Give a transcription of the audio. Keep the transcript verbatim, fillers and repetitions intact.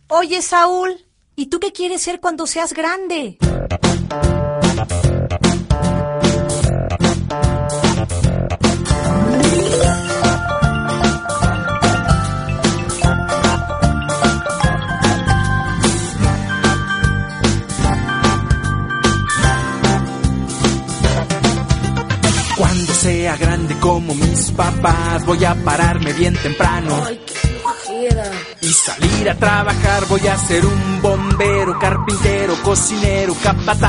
Oye, Saúl, ¿y tú qué quieres ser cuando seas grande? Cuando sea grande como mis papás, voy a pararme bien temprano. Ay, qué flojera. Y salir a trabajar, voy a ser un bombero, carpintero, cocinero, capataz.